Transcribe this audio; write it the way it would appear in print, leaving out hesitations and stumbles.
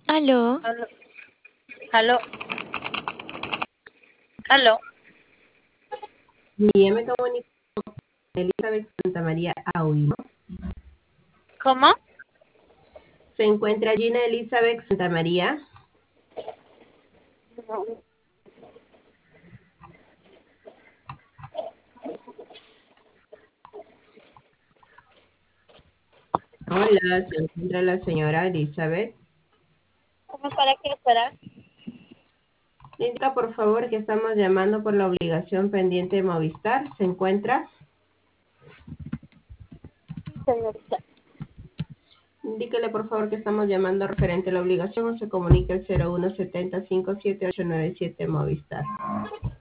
Aló, Aló, aló, aló. Mira, me comunico con Elizabeth Santa María Audio. ¿Cómo? Se encuentra Gina Elizabeth Santa María. Hola, se encuentra la señora Elizabeth. ¿Cómo para qué fuera? Indica por favor que estamos llamando por la obligación pendiente de Movistar. ¿Se encuentra? Sí, señorita. Indíquele por favor que estamos llamando referente a la obligación o se comunica al 0170 57 897 Movistar.